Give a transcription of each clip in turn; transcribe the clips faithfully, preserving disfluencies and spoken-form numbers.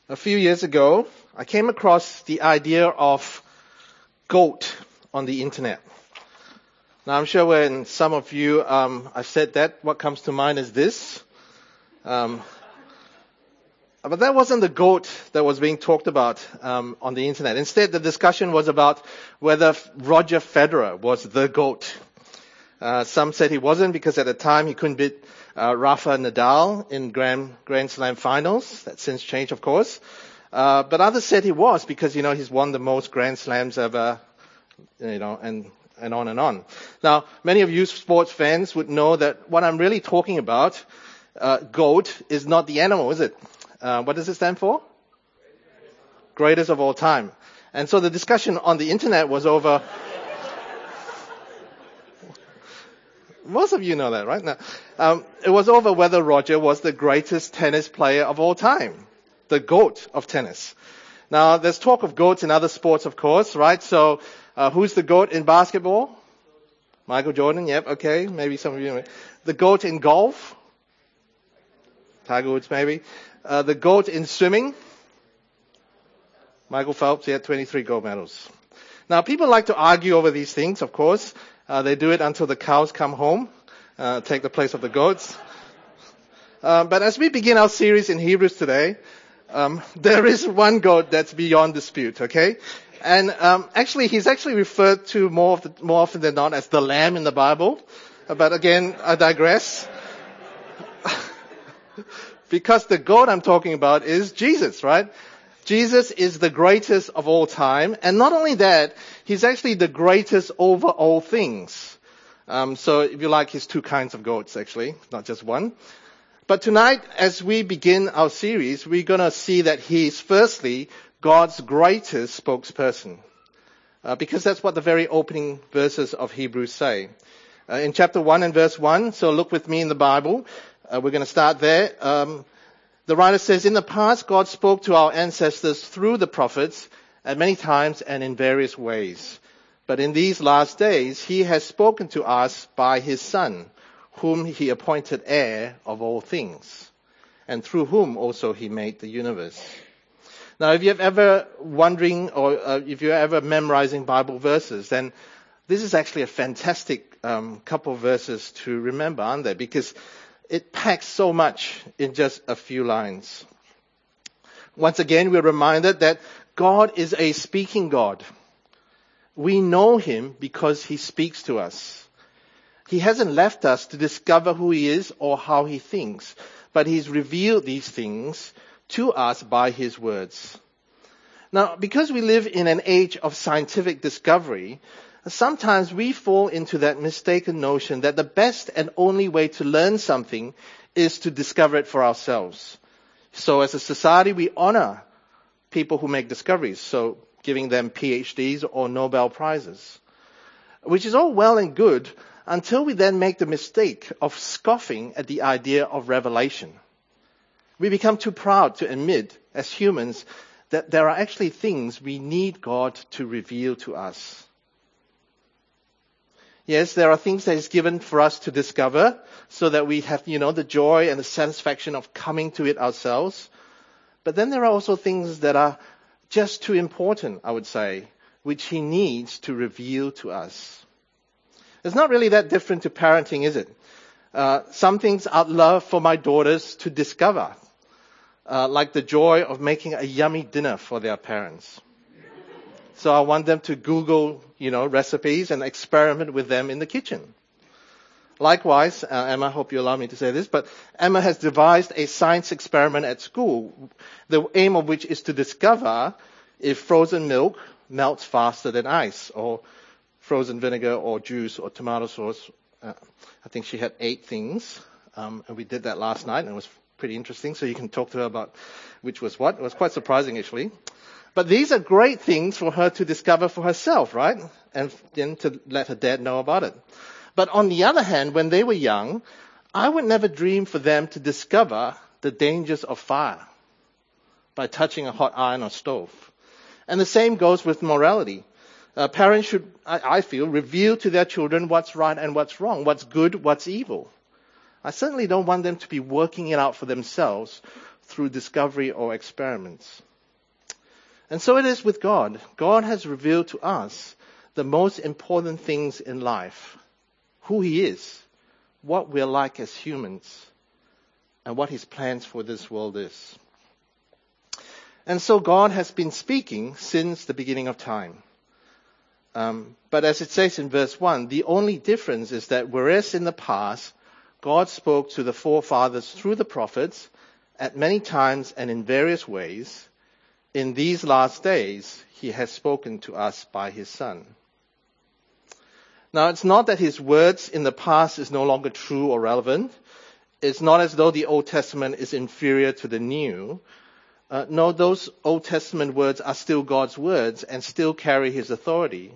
A few years ago, I came across the idea of GOAT on the internet. Now, I'm sure when some of you, um, I've said that, what comes to mind is this. Um, but that wasn't the GOAT that was being talked about um, on the internet. Instead, the discussion was about whether Roger Federer was the GOAT. Uh, some said he wasn't because at the time he couldn't beat uh, Rafa Nadal in Grand, Grand Slam finals. That's since changed, of course. Uh, but others said he was because, you know, he's won the most Grand Slams ever, you know, and, and on and on. Now, many of you sports fans would know that what I'm really talking about, uh, GOAT, is not the animal, is it? Uh, what does it stand for? Greatest of all time. And so the discussion on the internet was over... Most of you know that, right? Now, um, it was over whether Roger was the greatest tennis player of all time, the GOAT of tennis. Now, there's talk of GOATs in other sports, of course, right? So, uh, who's the GOAT in basketball? Michael Jordan, yep, okay, maybe some of you know. The GOAT in golf? Tiger Woods, maybe. Uh, the GOAT in swimming? Michael Phelps, he had twenty-three gold medals. Now, people like to argue over these things, of course. Uh, they do it until the cows come home, uh, take the place of the goats. Uh, but as we begin our series in Hebrews today, um, there is one goat that's beyond dispute, okay? And um, actually, he's actually referred to more, of the, more often than not as the lamb in the Bible. Uh, but again, I digress. Because the goat I'm talking about is Jesus, right? Jesus is the greatest of all time. And not only that, he's actually the greatest over all things. Um, so if you like, he's two kinds of goats, actually, not just one. But tonight, as we begin our series, we're going to see that he's firstly God's greatest spokesperson. Uh, because that's what the very opening verses of Hebrews say. Uh, in chapter one and verse one, so look with me in the Bible. Uh, we're going to start there. Um, The writer says, in the past, God spoke to our ancestors through the prophets at many times and in various ways. But in these last days, he has spoken to us by his Son, whom he appointed heir of all things, and through whom also he made the universe. Now, if you're ever wondering, or uh, if you're ever memorizing Bible verses, then this is actually a fantastic um, couple of verses to remember, aren't they? Because it packs so much in just a few lines. Once again, we're reminded that God is a speaking God. We know him because he speaks to us. He hasn't left us to discover who he is or how he thinks, but he's revealed these things to us by his words. Now, because we live in an age of scientific discovery, sometimes we fall into that mistaken notion that the best and only way to learn something is to discover it for ourselves. So as a society, we honor people who make discoveries, so giving them P H Ds or Nobel Prizes, which is all well and good until we then make the mistake of scoffing at the idea of revelation. We become too proud to admit, as humans, that there are actually things we need God to reveal to us. Yes, there are things that is given for us to discover so that we have, you know, the joy and the satisfaction of coming to it ourselves. But then there are also things that are just too important, I would say, which he needs to reveal to us. It's not really that different to parenting, is it? Uh, some things I'd love for my daughters to discover, uh, like the joy of making a yummy dinner for their parents. So I want them to Google, you know, recipes and experiment with them in the kitchen. Likewise, uh, Emma, I hope you allow me to say this, but Emma has devised a science experiment at school, the aim of which is to discover if frozen milk melts faster than ice, or frozen vinegar or juice or tomato sauce. Uh, I think she had eight things, um, and we did that last night, and it was pretty interesting, so you can talk to her about which was what. It was quite surprising, actually. But these are great things for her to discover for herself, right? And then to let her dad know about it. But on the other hand, when they were young, I would never dream for them to discover the dangers of fire by touching a hot iron or stove. And the same goes with morality. Uh, parents should, I, I feel, reveal to their children what's right and what's wrong, what's good, what's evil. I certainly don't want them to be working it out for themselves through discovery or experiments. And so it is with God. God has revealed to us the most important things in life, who He is, what we're like as humans, and what His plans for this world is. And so God has been speaking since the beginning of time. Um, but as it says in verse one, the only difference is that whereas in the past, God spoke to the forefathers through the prophets at many times and in various ways, in these last days, He has spoken to us by His Son. Now, it's not that His words in the past is no longer true or relevant. It's not as though the Old Testament is inferior to the New. Uh, no, those Old Testament words are still God's words and still carry His authority.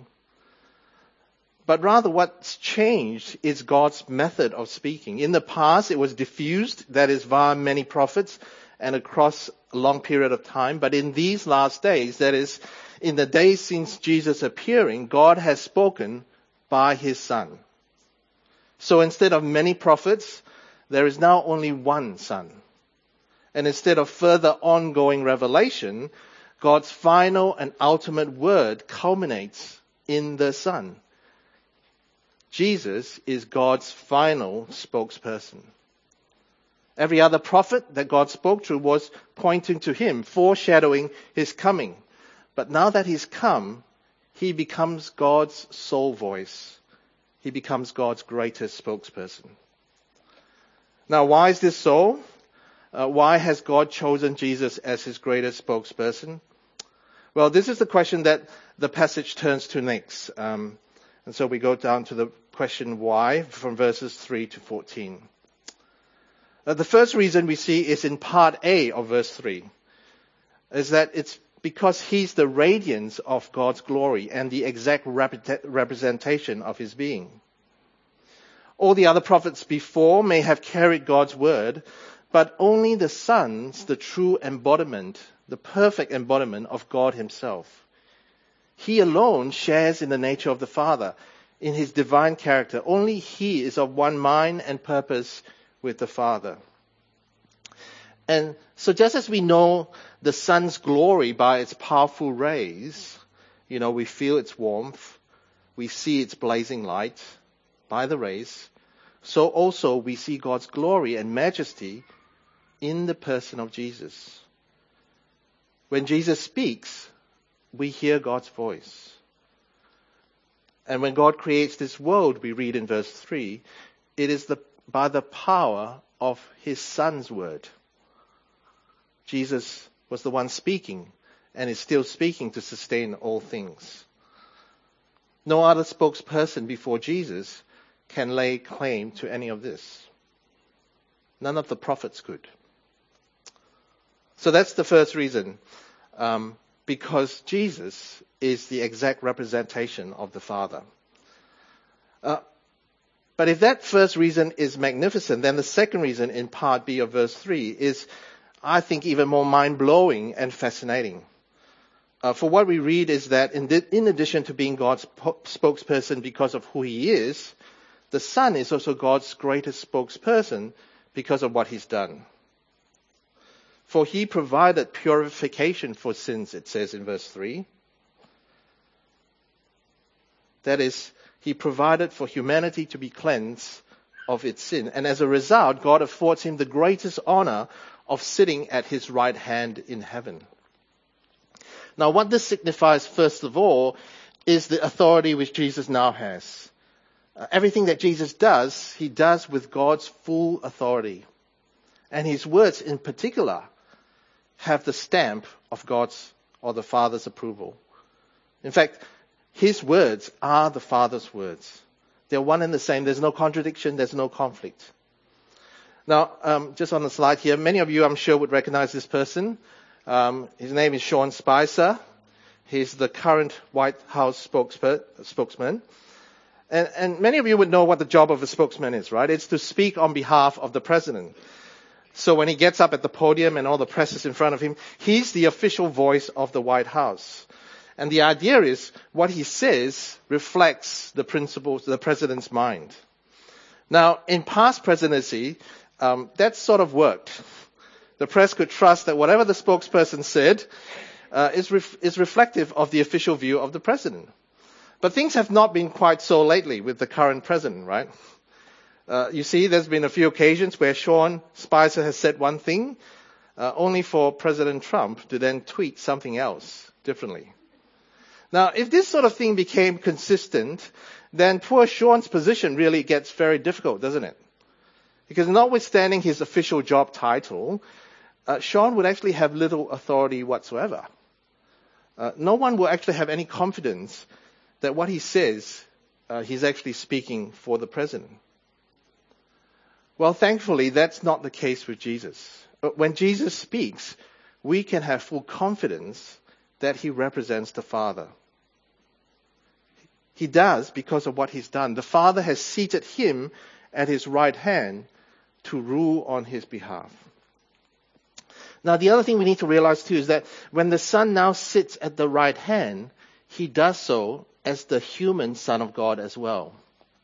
But rather what's changed is God's method of speaking. In the past, it was diffused, that is, via many prophets and across a long period of time. But in these last days, that is, in the days since Jesus appearing, God has spoken by His Son. So instead of many prophets, there is now only one Son. And instead of further ongoing revelation, God's final and ultimate word culminates in the Son. Jesus is God's final spokesperson. Every other prophet that God spoke to was pointing to Him, foreshadowing His coming. But now that He's come, He becomes God's sole voice. He becomes God's greatest spokesperson. Now, why is this so? Uh, why has God chosen Jesus as His greatest spokesperson? Well, this is the question that the passage turns to next. Um, and so we go down to the question why from verses three to fourteen. Uh, the first reason we see is in part A of verse three, is that it's because He's the radiance of God's glory and the exact rep- representation of His being. All the other prophets before may have carried God's word, but only the Son's the true embodiment, the perfect embodiment of God Himself. He alone shares in the nature of the Father, in His divine character. Only He is of one mind and purpose with the Father. And so just as we know the sun's glory by its powerful rays, you know, we feel its warmth, we see its blazing light by the rays, so also we see God's glory and majesty in the person of Jesus. When Jesus speaks, we hear God's voice. And when God creates this world, we read in verse three, it is the, by the power of His Son's word. Jesus was the one speaking and is still speaking to sustain all things. No other spokesperson before Jesus can lay claim to any of this. None of the prophets could. So that's the first reason, um, because Jesus is the exact representation of the Father. Uh, but if that first reason is magnificent, then the second reason in part B of verse three is, I think, even more mind-blowing and fascinating. Uh, for what we read is that in, di- in addition to being God's po- spokesperson because of who He is, the Son is also God's greatest spokesperson because of what He's done. For He provided purification for sins, it says in verse three. That is, He provided for humanity to be cleansed of its sin. And as a result, God affords Him the greatest honor of sitting at His right hand in heaven. Now, what this signifies, first of all, is the authority which Jesus now has. Uh, everything that Jesus does, He does with God's full authority. And His words in particular have the stamp of God's or the Father's approval. In fact, His words are the Father's words. They're one and the same. There's no contradiction. There's no conflict. Now, um, just on the slide here, many of you, I'm sure, would recognize this person. Um, his name is Sean Spicer. He's the current White House spokesper, spokesman. And, and many of you would know what the job of a spokesman is, right? It's to speak on behalf of the president. So when he gets up at the podium and all the press is in front of him, he's the official voice of the White House. And the idea is what he says reflects the principles of the president's mind. Now, in past presidency, um, that sort of worked. The press could trust that whatever the spokesperson said uh, is, ref- is reflective of the official view of the president. But things have not been quite so lately with the current president, right? Uh, you see, there's been a few occasions where Sean Spicer has said one thing, uh, only for President Trump to then tweet something else differently. Now, if this sort of thing became consistent, then poor Sean's position really gets very difficult, doesn't it? Because notwithstanding his official job title, uh, Sean would actually have little authority whatsoever. Uh, no one will actually have any confidence that what he says, uh, he's actually speaking for the president. Well, thankfully, that's not the case with Jesus. But when Jesus speaks, we can have full confidence that he represents the Father. He does because of what he's done. The Father has seated him at his right hand to rule on his behalf. Now, the other thing we need to realize too is that when the Son now sits at the right hand, he does so as the human Son of God as well.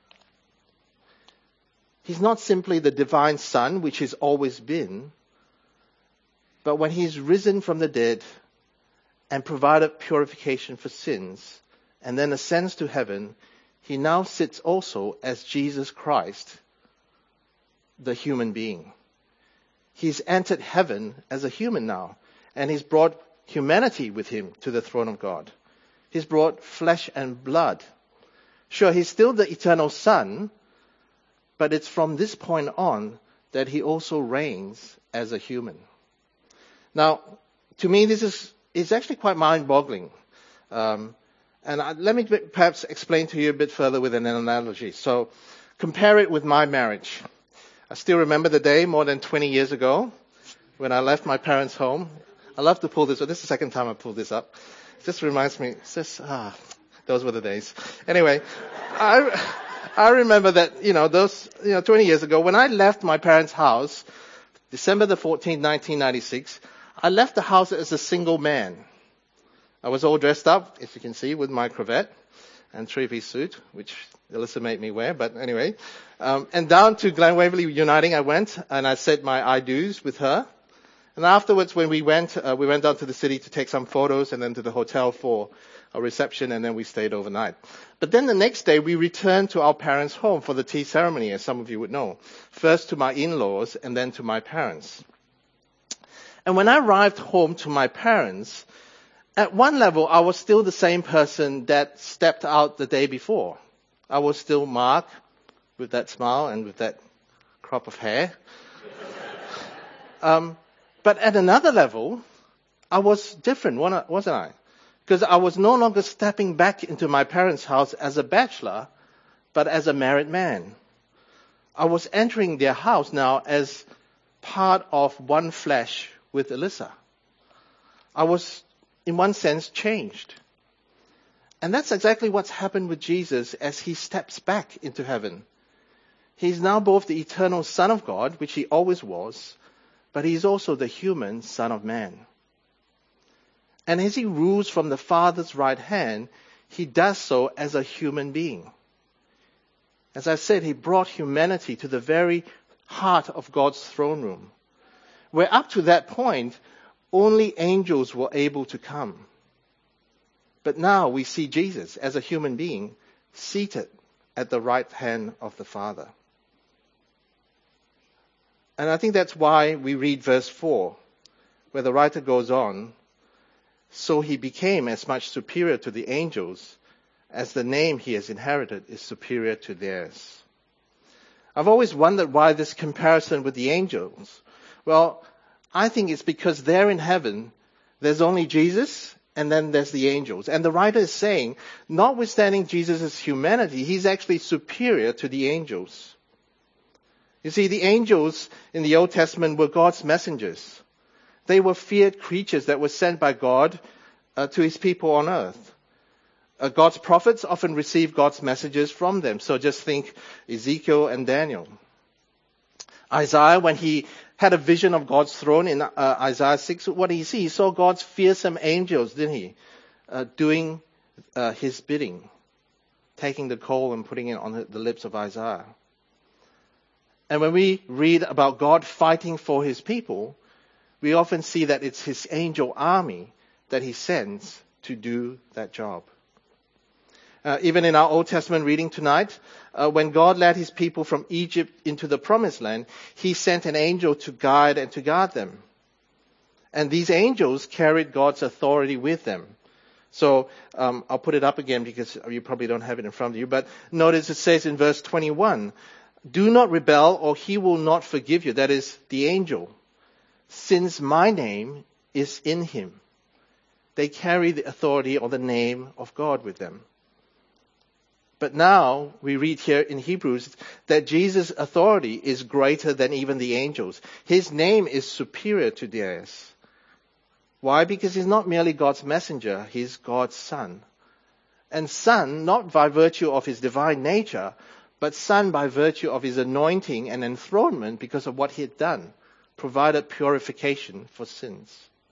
He's not simply the divine Son, which he's always been, but when he's risen from the dead and provided purification for sins, and then ascends to heaven, he now sits also as Jesus Christ, the human being. He's entered heaven as a human now, and he's brought humanity with him to the throne of God. He's brought flesh and blood. Sure, he's still the eternal Son, but it's from this point on that he also reigns as a human. Now, to me, this is it's actually quite mind-boggling. Um, and I, let me perhaps explain to you a bit further with an analogy. So, compare it with my marriage. I still remember the day more than twenty years ago when I left my parents' home. I love to pull this up. This is the second time I pulled this up. It just reminds me, it's just, ah, those were the days. Anyway, I, I remember that, you know, those, you know, twenty years ago when I left my parents' house, December the fourteenth, nineteen ninety-six, I left the house as a single man. I was all dressed up, if you can see, with my cravat and three-piece suit, which Alyssa made me wear, but anyway. Um, and down to Glen Waverley Uniting I went, and I said my I do's with her. And afterwards, when we went, uh, we went down to the city to take some photos and then to the hotel for a reception, and then we stayed overnight. But then the next day, we returned to our parents' home for the tea ceremony, as some of you would know. First to my in-laws, and then to my parents. And when I arrived home to my parents, at one level, I was still the same person that stepped out the day before. I was still Mark, with that smile and with that crop of hair. um, but at another level, I was different, wasn't I? Because I was no longer stepping back into my parents' house as a bachelor, but as a married man. I was entering their house now as part of one flesh with Alyssa. I was, in one sense, changed. And that's exactly what's happened with Jesus as he steps back into heaven. He's now both the eternal Son of God, which he always was, but he's also the human Son of Man. And as he rules from the Father's right hand, he does so as a human being. As I said, he brought humanity to the very heart of God's throne room, where up to that point, only angels were able to come. But now we see Jesus as a human being seated at the right hand of the Father. And I think that's why we read verse four, where the writer goes on, so he became as much superior to the angels as the name he has inherited is superior to theirs. I've always wondered why this comparison with the angels. Well, I think it's because there in heaven, there's only Jesus and then there's the angels. And the writer is saying, notwithstanding Jesus' humanity, he's actually superior to the angels. You see, the angels in the Old Testament were God's messengers. They were feared creatures that were sent by God uh, to his people on earth. Uh, God's prophets often received God's messages from them. So just think Ezekiel and Daniel. Isaiah, when he had a vision of God's throne in uh, Isaiah six, what did he see? He saw God's fearsome angels, didn't he? Uh, doing uh, his bidding, taking the coal and putting it on the lips of Isaiah. And when we read about God fighting for his people, we often see that it's his angel army that he sends to do that job. Uh, even in our Old Testament reading tonight, uh, when God led his people from Egypt into the promised land, he sent an angel to guide and to guard them. And these angels carried God's authority with them. So um, I'll put it up again because you probably don't have it in front of you. But notice it says in verse twenty-one, do not rebel or he will not forgive you. That is the angel. Since my name is in him. They carry the authority or the name of God with them. But now we read here in Hebrews that Jesus' authority is greater than even the angels. His name is superior to theirs. Why? Because he's not merely God's messenger, he's God's son. And son, not by virtue of his divine nature, but son by virtue of his anointing and enthronement because of what he had done, provided purification for sins.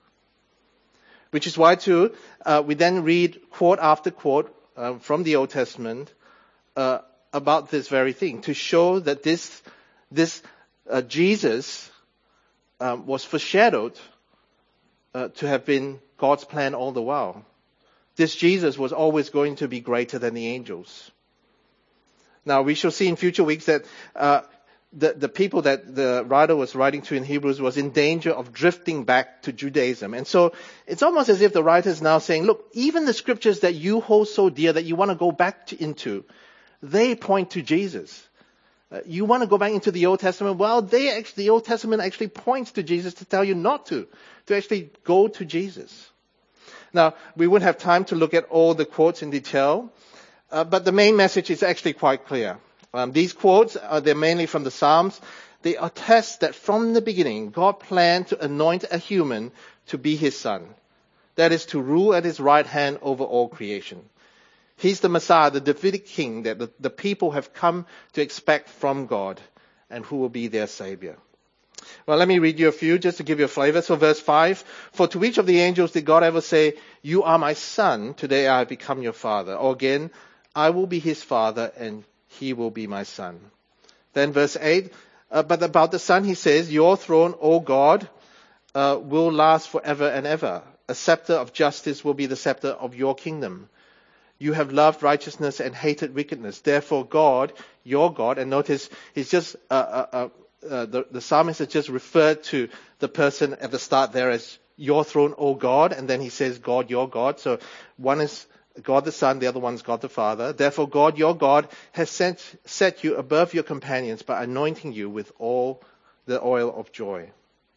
Which is why too, uh, we then read quote after quote uh, from the Old Testament uh, about this very thing, to show that this, this uh, Jesus um, was foreshadowed Uh, to have been God's plan all the while. This Jesus was always going to be greater than the angels. Now we shall see in future weeks that uh, the, the people that the writer was writing to in Hebrews was in danger of drifting back to Judaism. And so it's almost as if the writer is now saying, look, even the scriptures that you hold so dear that you want to go back to, into, they point to Jesus. Uh, you want to go back into the Old Testament? Well, they actually, the Old Testament actually points to Jesus to tell you not to, to actually go to Jesus. Now, we wouldn't have time to look at all the quotes in detail, uh, but the main message is actually quite clear. Um, these quotes, uh, they're mainly from the Psalms. They attest that from the beginning, God planned to anoint a human to be his son. That is, to rule at his right hand over all creation. He's the Messiah, the Davidic king that the, the people have come to expect from God and who will be their savior. Well, let me read you a few just to give you a flavor. So verse five, for to which of the angels did God ever say, you are my son, today I have become your father? Or again, I will be his father and he will be my son. Then verse eight, uh, but about the son he says, your throne, O God, uh, will last forever and ever. A scepter of justice will be the scepter of your kingdom. You have loved righteousness and hated wickedness. Therefore God, your God, and notice he's just, uh, uh, uh, uh, the, the psalmist has just referred to the person at the start there as your throne, O God, and then he says God, your God. So one is God the Son, the other one is God the Father. Therefore God, your God, has sent, set you above your companions by anointing you with all the oil of joy.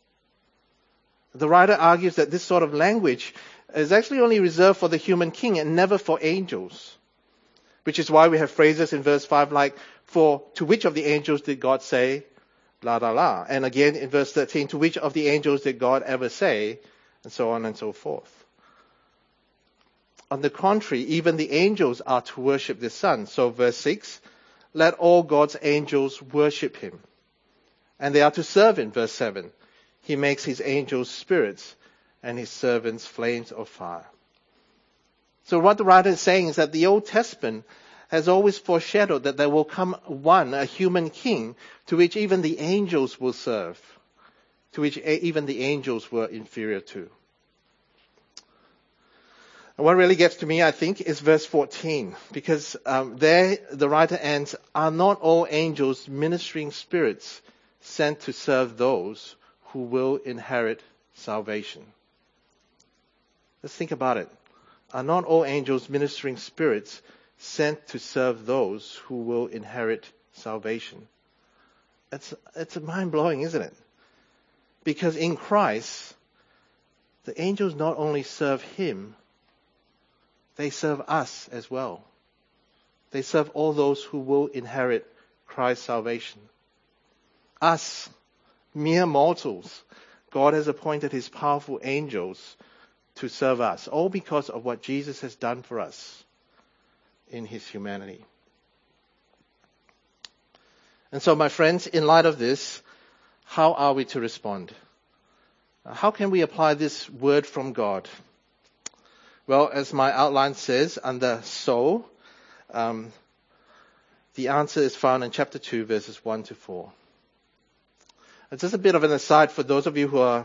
The writer argues that this sort of language is actually only reserved for the human king and never for angels. Which is why we have phrases in verse five like, for to which of the angels did God say, la la la. And again in verse thirteen, to which of the angels did God ever say, and so on and so forth. On the contrary, even the angels are to worship the Son. So verse six, let all God's angels worship him. And they are to serve him, verse seven. He makes his angels spirits and his servants flames of fire. So what the writer is saying is that the Old Testament has always foreshadowed that there will come one, a human king, to which even the angels will serve, to which even the angels were inferior to. And what really gets to me, I think, is verse fourteen, because um, there the writer ends, are not all angels ministering spirits sent to serve those who will inherit salvation? Let's think about it. Are not all angels ministering spirits sent to serve those who will inherit salvation? It's, it's mind-blowing, isn't it? Because in Christ, the angels not only serve him, they serve us as well. They serve all those who will inherit Christ's salvation. Us, mere mortals, God has appointed his powerful angels to serve us, all because of what Jesus has done for us in his humanity. And so, my friends, in light of this, how are we to respond? How can we apply this word from God? Well, as my outline says, under so, um, the answer is found in chapter two, verses one to four. It's just a bit of an aside for those of you who are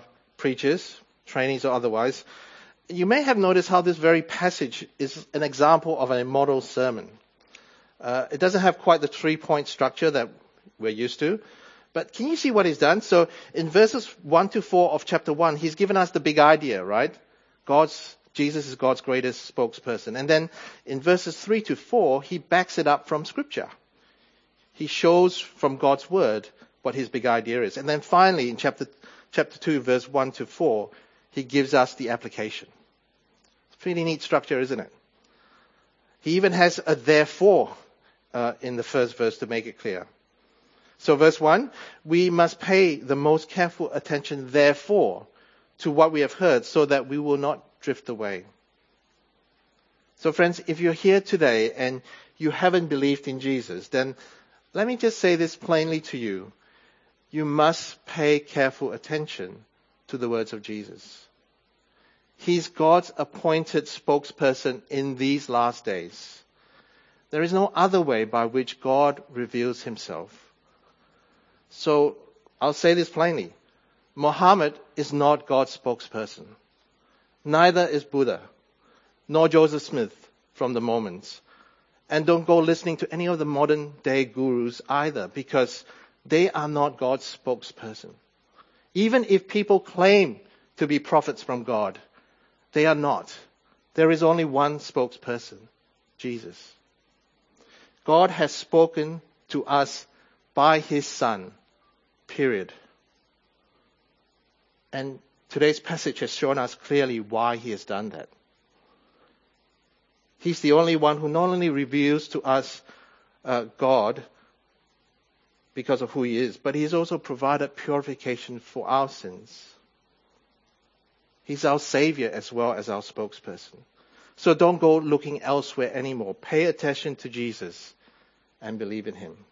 preachers, trainees or otherwise, you may have noticed how this very passage is an example of a model sermon. Uh, it doesn't have quite the three-point structure that we're used to, but can you see what he's done? So in verses one to four of chapter one, he's given us the big idea, right? God's, Jesus is God's greatest spokesperson. And then in verses three to four, he backs it up from Scripture. He shows from God's Word what his big idea is. And then finally, in chapter chapter two, verse one to four, he gives us the application. It's a pretty neat structure, isn't it? He even has a therefore uh, in the first verse to make it clear. So verse one, we must pay the most careful attention, therefore, to what we have heard, so that we will not drift away. So friends, if you're here today and you haven't believed in Jesus, then let me just say this plainly to you. You must pay careful attention to the words of Jesus. He's God's appointed spokesperson in these last days. There is no other way by which God reveals himself. So I'll say this plainly. Muhammad is not God's spokesperson. Neither is Buddha, nor Joseph Smith from the Mormons. And don't go listening to any of the modern day gurus either, because they are not God's spokesperson. Even if people claim to be prophets from God, they are not. There is only one spokesperson, Jesus. God has spoken to us by his Son, period. And today's passage has shown us clearly why he has done that. He's the only one who not only reveals to us uh, God because of who he is, but he's also provided purification for our sins. He's our Savior as well as our spokesperson. So don't go looking elsewhere anymore. Pay attention to Jesus and believe in him.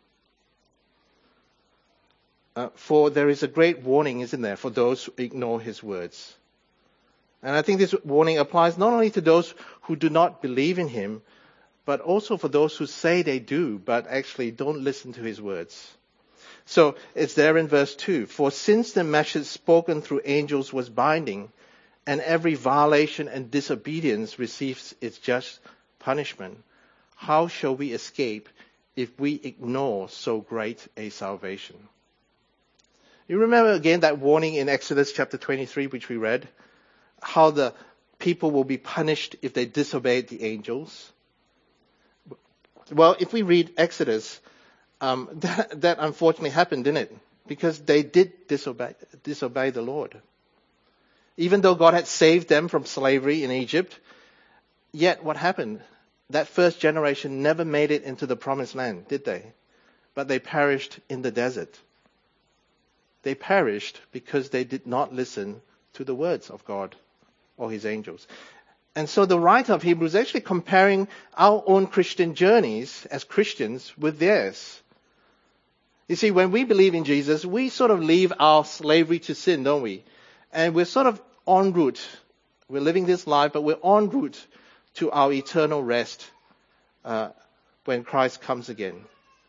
Uh, for there is a great warning, isn't there, for those who ignore his words. And I think this warning applies not only to those who do not believe in him, but also for those who say they do, but actually don't listen to his words. So it's there in verse two. For since the message spoken through angels was binding, and every violation and disobedience receives its just punishment, how shall we escape if we ignore so great a salvation? You remember again that warning in Exodus chapter twenty-three, which we read? How the people will be punished if they disobeyed the angels. Well, if we read Exodus, um, that, that unfortunately happened, didn't it? Because they did disobey, disobey the Lord. Even though God had saved them from slavery in Egypt, yet what happened? That first generation never made it into the promised land, did they? But they perished in the desert. They perished because they did not listen to the words of God or his angels. And so the writer of Hebrews is actually comparing our own Christian journeys as Christians with theirs. You see, when we believe in Jesus, we sort of leave our slavery to sin, don't we? And we're sort of en route. We're living this life, but we're en route to our eternal rest uh, when Christ comes again.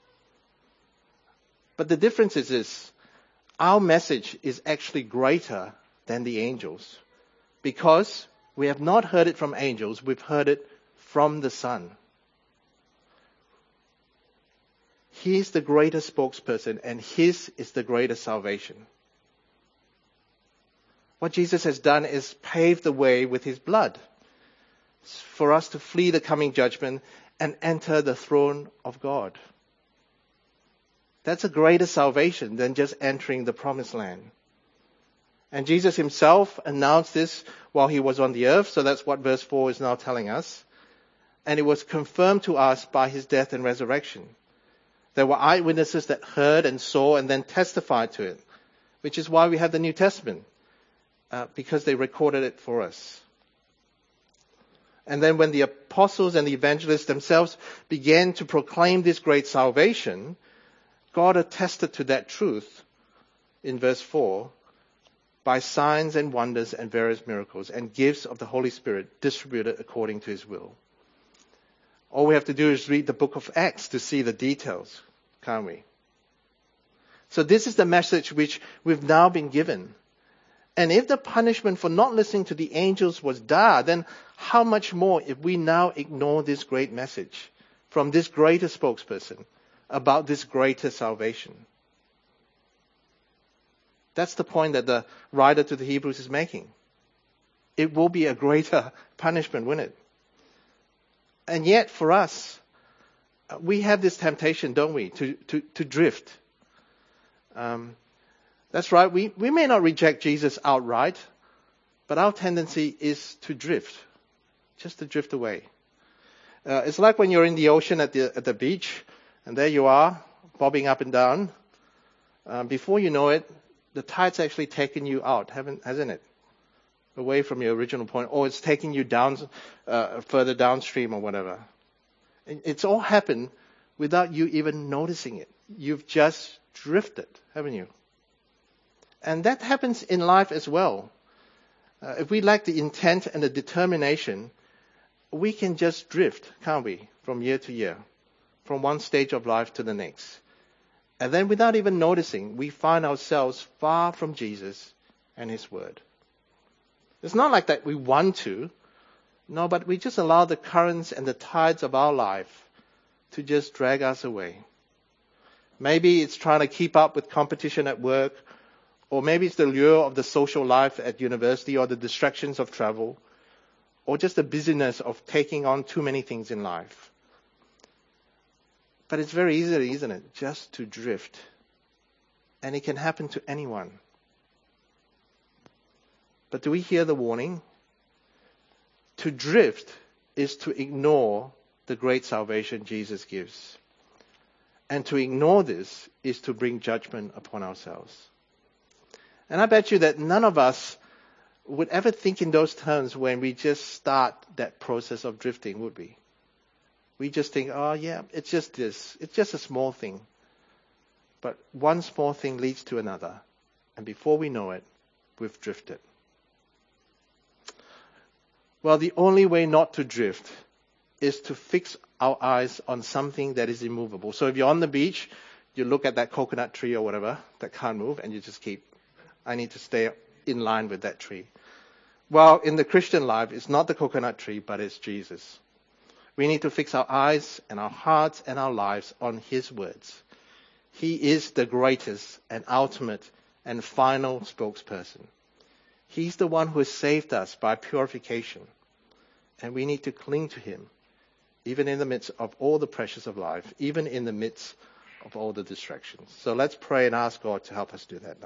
But the difference is this. Our message is actually greater than the angels, because we have not heard it from angels, we've heard it from the Son. He is the greatest spokesperson, and his is the greatest salvation. What Jesus has done is pave the way with his blood for us to flee the coming judgment and enter the throne of God. That's a greater salvation than just entering the promised land. And Jesus himself announced this while he was on the earth, so that's what verse four is now telling us. And it was confirmed to us by his death and resurrection. There were eyewitnesses that heard and saw and then testified to it, which is why we have the New Testament, uh, because they recorded it for us. And then when the apostles and the evangelists themselves began to proclaim this great salvation, God attested to that truth in verse four by signs and wonders and various miracles and gifts of the Holy Spirit distributed according to his will. All we have to do is read the book of Acts to see the details, can't we? So this is the message which we've now been given. And if the punishment for not listening to the angels was dire, then how much more if we now ignore this great message from this greater spokesperson about this greater salvation? That's the point that the writer to the Hebrews is making. It will be a greater punishment, won't it? And yet for us, we have this temptation, don't we, to, to, to drift. Um, that's right, we, we may not reject Jesus outright, but our tendency is to drift, just to drift away. Uh, it's like when you're in the ocean at the, at the beach, and there you are, bobbing up and down. Um, before you know it, the tide's actually taken you out, haven't, hasn't it? Away from your original point, or it's taking you down, uh, further downstream or whatever. It's all happened without you even noticing it. You've just drifted, haven't you? And that happens in life as well. Uh, if we lack the intent and the determination, we can just drift, can't we, from year to year, from one stage of life to the next. And then without even noticing, we find ourselves far from Jesus and His Word. It's not like that we want to, no, but we just allow the currents and the tides of our life to just drag us away. Maybe it's trying to keep up with competition at work, or maybe it's the lure of the social life at university, or the distractions of travel, or just the busyness of taking on too many things in life. But it's very easy, isn't it, just to drift. And it can happen to anyone. But do we hear the warning? To drift is to ignore the great salvation Jesus gives. And to ignore this is to bring judgment upon ourselves. And I bet you that none of us would ever think in those terms when we just start that process of drifting, would we? We just think, oh yeah, it's just this. It's just a small thing. But one small thing leads to another. And before we know it, we've drifted. Well, the only way not to drift is to fix our eyes on something that is immovable. So if you're on the beach, you look at that coconut tree or whatever that can't move, and you just keep, I need to stay in line with that tree. Well, in the Christian life, it's not the coconut tree, but it's Jesus. We need to fix our eyes and our hearts and our lives on His words. He is the greatest and ultimate and final spokesperson. He's the one who has saved us by purification. And we need to cling to Him, even in the midst of all the pressures of life, even in the midst of all the distractions. So let's pray and ask God to help us do that now.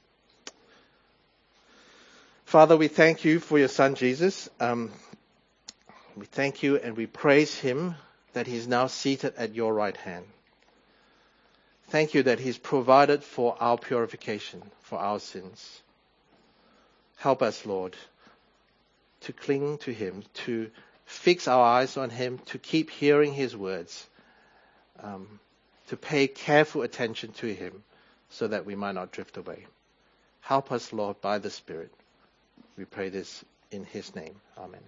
Father, we thank You for Your Son, Jesus. Um, we thank You and we praise Him that He is now seated at Your right hand. Thank You that He's provided for our purification, for our sins. Help us, Lord, to cling to Him, to fix our eyes on Him, to keep hearing His words, um, to pay careful attention to Him so that we might not drift away. Help us, Lord, by the Spirit. We pray this in His name. Amen.